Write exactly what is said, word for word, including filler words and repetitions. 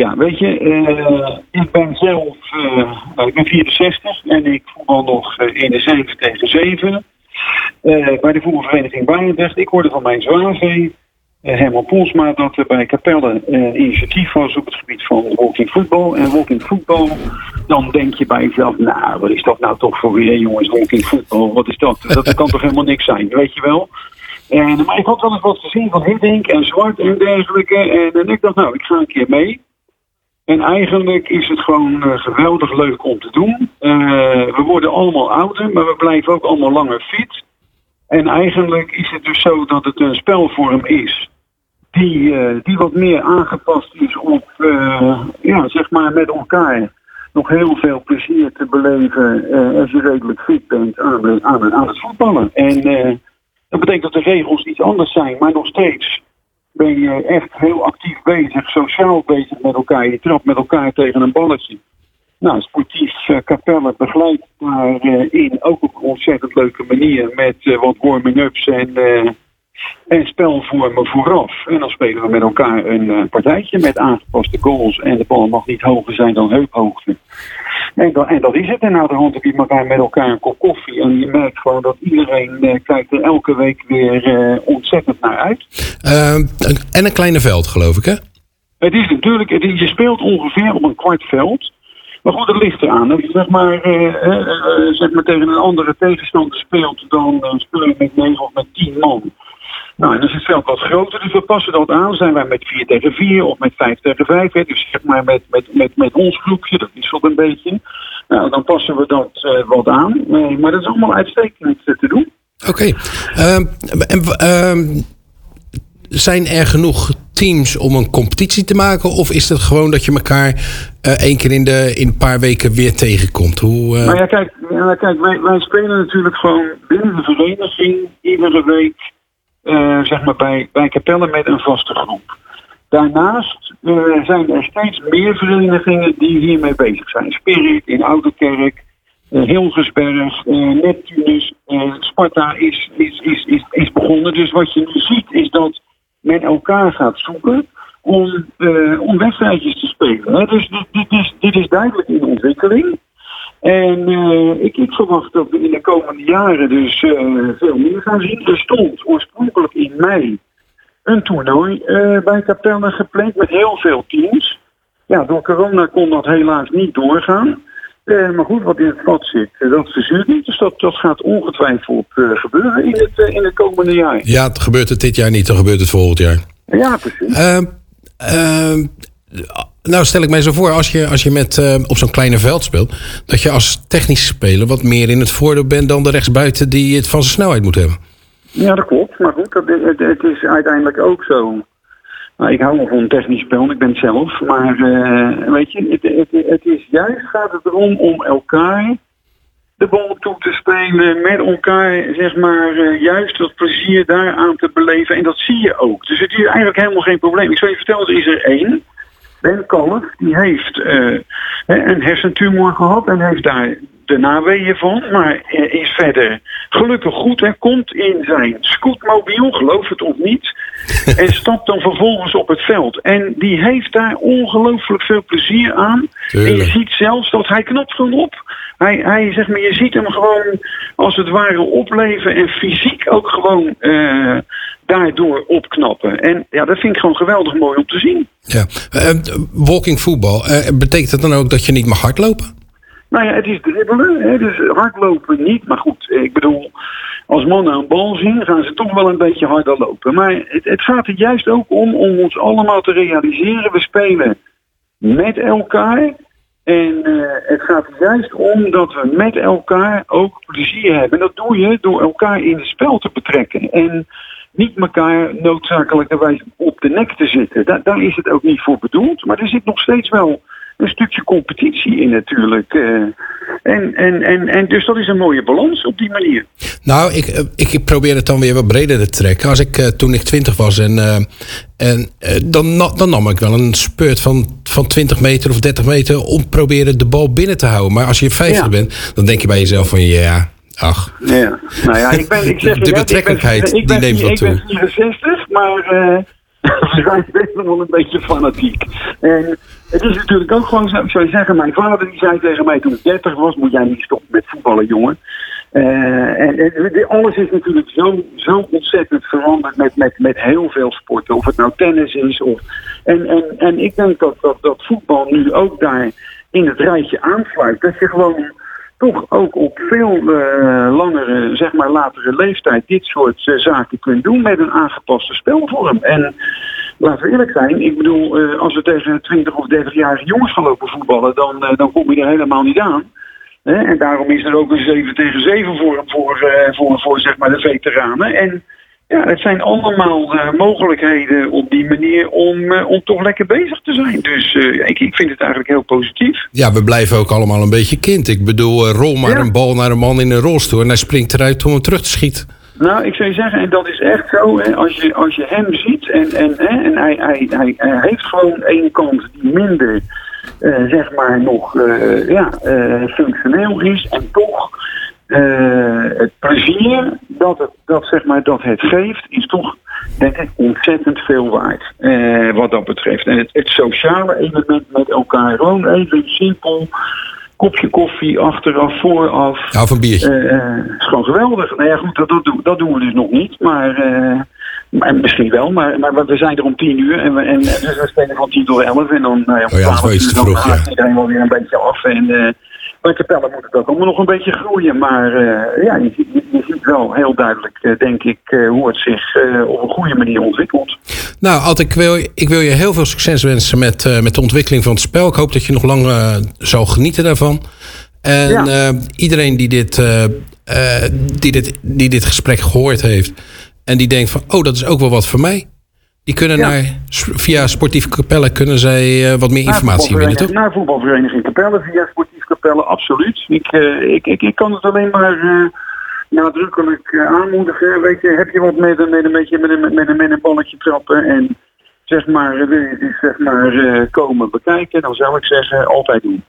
Ja, weet je, uh, ik ben zelf uh, ik ben vierenzestig en ik voetbal nog uh, in de zeven tegen zeven. Uh, bij de voetbalvereniging Barendrecht. Ik hoorde van mijn zwager, uh, Herman Polsma, dat er bij Capelle een uh, initiatief was op het gebied van walking voetbal. En walking voetbal, dan denk je bij jezelf, nou, wat is dat nou toch voor weer, jongens, walking voetbal? Wat is dat? Dat kan toch helemaal niks zijn, weet je wel? En, maar ik had wel eens wat gezien van Hiddink en Zwart en dergelijke. En, en ik dacht, nou, ik ga een keer mee. En eigenlijk is het gewoon uh, geweldig leuk om te doen. Uh, we worden allemaal ouder, maar we blijven ook allemaal langer fit. En eigenlijk is het dus zo dat het een spelvorm is die, uh, die wat meer aangepast is op, uh, ja, zeg maar met elkaar nog heel veel plezier te beleven uh, als je redelijk fit bent aan, aan, aan het voetballen. En uh, dat betekent dat de regels iets anders zijn, maar nog steeds ben je echt heel actief bezig, sociaal bezig met elkaar. Je trapt met elkaar tegen een balletje. Nou, sportief uh, Capelle begeleidt daarin uh, ook op een ontzettend leuke manier met uh, wat warming-ups en, uh, en spelvormen vooraf. En dan spelen we met elkaar een uh, partijtje met aangepaste goals en de bal mag niet hoger zijn dan heuphoogte. En, dan, en dat is het. En na de hand heb je elkaar met elkaar een kop koffie. En je merkt gewoon dat iedereen uh, kijkt er elke week weer uh, ontzettend naar uit. Uh, en een kleine veld, geloof ik, hè? Het is natuurlijk, het is, je speelt ongeveer op een kwart veld. Maar goed, het ligt eraan. Als je zeg maar, uh, uh, uh, zeg maar tegen een andere tegenstander speelt, dan uh, speel je met negen of met tien man. Nou, en dan is het veld wat groter, dus we passen dat aan. Zijn wij met vier tegen vier of met vijf tegen vijf, hè? Dus zeg maar met, met, met, met ons groepje, dat wisselt een beetje. Nou, dan passen we dat uh, wat aan. Nee, maar dat is allemaal uitstekend uh, te doen. Oké. Okay. Uh, en uh, zijn er genoeg teams om een competitie te maken? Of is het gewoon dat je elkaar uh, één keer in, de, in een paar weken weer tegenkomt? Hoe, uh... Nou ja, kijk, ja, kijk wij, wij spelen natuurlijk gewoon binnen de vereniging iedere week. Uh, zeg maar bij, bij Capelle met een vaste groep. Daarnaast uh, zijn er steeds meer verenigingen die hiermee bezig zijn. Spirit in Ouderkerk, uh, Hilgersberg, uh, Neptunus, uh, Sparta is, is, is, is, is begonnen. Dus wat je nu ziet is dat men elkaar gaat zoeken om, uh, om wedstrijdjes te spelen. Hè? Dus dit, dit, is, dit is duidelijk in ontwikkeling. En uh, ik, ik verwacht dat we in de komende jaren dus uh, veel meer gaan zien. Er stond oorspronkelijk in mei een toernooi uh, bij Capelle gepland met heel veel teams. Ja, door corona kon dat helaas niet doorgaan. Uh, maar goed, wat in het vat zit, uh, dat verzuurt niet. Dus dat, dat gaat ongetwijfeld uh, gebeuren in het, uh, in het komende jaar. Ja, het gebeurt het dit jaar niet, dan gebeurt het volgend jaar. Ja, precies. Uh, uh, Nou, stel ik mij zo voor, als je, als je met, uh, op zo'n kleine veld speelt, dat je als technische speler wat meer in het voordeel bent dan de rechtsbuiten die het van zijn snelheid moet hebben. Ja, dat klopt. Maar goed, dat, het, het is uiteindelijk ook zo. Nou, ik hou wel van een technisch spel, ik ben het zelf. Maar uh, weet je, het, het, het is juist gaat het erom om elkaar de bal toe te spelen, met elkaar, zeg maar, uh, juist dat plezier daaraan te beleven. En dat zie je ook. Dus het is eigenlijk helemaal geen probleem. Ik zal je vertellen, er is er één. Ben Kalf, die heeft uh, een hersentumor gehad en heeft daar de naweeën van. Maar uh, is verder gelukkig goed. Hij komt in zijn scootmobiel, geloof het of niet. En stapt dan vervolgens op het veld. En die heeft daar ongelooflijk veel plezier aan. Tuurlijk. En je ziet zelfs dat hij knapt gewoon op. Hij, hij, zeg maar, je ziet hem gewoon als het ware opleven en fysiek ook gewoon uh, daardoor opknappen. En ja, dat vind ik gewoon geweldig mooi om te zien. Ja. Uh, walking voetbal, uh, betekent dat dan ook dat je niet mag hardlopen? Nou ja, het is dribbelen, hè, dus hardlopen niet. Maar goed, ik bedoel, als mannen een bal zien, gaan ze toch wel een beetje harder lopen. Maar het, het gaat er juist ook om, om ons allemaal te realiseren. We spelen met elkaar. En uh, het gaat er juist om dat we met elkaar ook plezier hebben. En dat doe je door elkaar in het spel te betrekken. En niet elkaar noodzakelijkerwijs op de nek te zitten. Da- daar is het ook niet voor bedoeld. Maar er zit nog steeds wel een stukje competitie in natuurlijk. Uh, en, en, en, en dus dat is een mooie balans op die manier. Nou, ik, ik probeer het dan weer wat breder te trekken. Als ik, uh, toen ik twintig was en, uh, en uh, dan, dan nam ik wel een spurt van, van twintig meter of dertig meter om proberen de bal binnen te houden. Maar als je vijftig ja. bent, dan denk je bij jezelf van ja, ach. Ja, nou ja, ik ben, ik zeg de betrekkelijkheid, ik ben, die neemt wat toe. Ik ben vierenzestig, maar uh, We zijn helemaal een beetje fanatiek. En het is natuurlijk ook gewoon, zou ik zou zeggen, mijn vader die zei tegen mij toen ik dertig was, moet jij niet stoppen met voetballen, jongen. Uh, en, en alles is natuurlijk zo, zo ontzettend veranderd met, met, met heel veel sporten. Of het nou tennis is. Of, en, en, en ik denk dat, dat, dat voetbal nu ook daar in het rijtje aansluit. Dat je gewoon toch ook op veel uh, langere, zeg maar latere leeftijd dit soort uh, zaken kunt doen met een aangepaste spelvorm. En laten we eerlijk zijn, ik bedoel, uh, als we tegen twintig of dertig-jarige jongens gaan lopen voetballen, dan, uh, dan kom je er helemaal niet aan. He, en daarom is er ook een zeven tegen zeven vorm voor, uh, voor, voor zeg maar de veteranen. En ja, het zijn allemaal uh, mogelijkheden op die manier om, uh, om toch lekker bezig te zijn. Dus uh, ik, ik vind het eigenlijk heel positief. Ja, we blijven ook allemaal een beetje kind. Ik bedoel, uh, rol maar ja. een bal naar een man in een rolstoel en hij springt eruit om hem terug te schieten. Nou, ik zou je zeggen, en dat is echt zo, hè, als, je, als je hem ziet en, en, hè, en hij, hij, hij, hij heeft gewoon één kant die minder, uh, zeg maar, nog uh, ja, uh, functioneel is en toch uh, het plezier dat het, dat, zeg maar, dat het geeft, is toch, denk ik, ontzettend veel waard, uh, wat dat betreft. En het, het sociale element met elkaar, gewoon even simpel, kopje koffie, achteraf, vooraf. Ja, of een biertje. Uh, is gewoon geweldig. Nou ja, goed, dat, dat, dat doen we dus nog niet. Maar, uh, maar misschien wel. Maar, maar we zijn er om tien uur. En we, en, dus we spelen van tien tot elf. En dan, nou ja, om oh ja, dat is wel iets te vroeg, dan gaat iedereen wel weer een beetje af. En uh, bij Capelle moet het ook allemaal nog een beetje groeien. Maar uh, ja, je, je, je ziet wel heel duidelijk, uh, denk ik, uh, hoe het zich uh, op een goede manier ontwikkelt. Nou, Ad, ik wil, ik wil je heel veel succes wensen met, uh, met de ontwikkeling van het spel. Ik hoop dat je nog lang uh, zal genieten daarvan. En ja. uh, iedereen die dit, uh, uh, die, dit, die dit gesprek gehoord heeft en die denkt van, oh, dat is ook wel wat voor mij. Die kunnen ja. naar, via Sportief Capelle kunnen zij uh, wat meer informatie winnen, toch? Naar voetbalvereniging Capelle, via Sportief Capelle, absoluut. Ik, uh, ik, ik, ik kan het alleen maar uh, nadrukkelijk uh, aanmoedigen. Weet je, heb je wat met een, met een beetje met een, met een, met een balletje trappen en zeg maar, wil je dus zeg maar uh, komen bekijken, dan zou ik zeggen, altijd doen.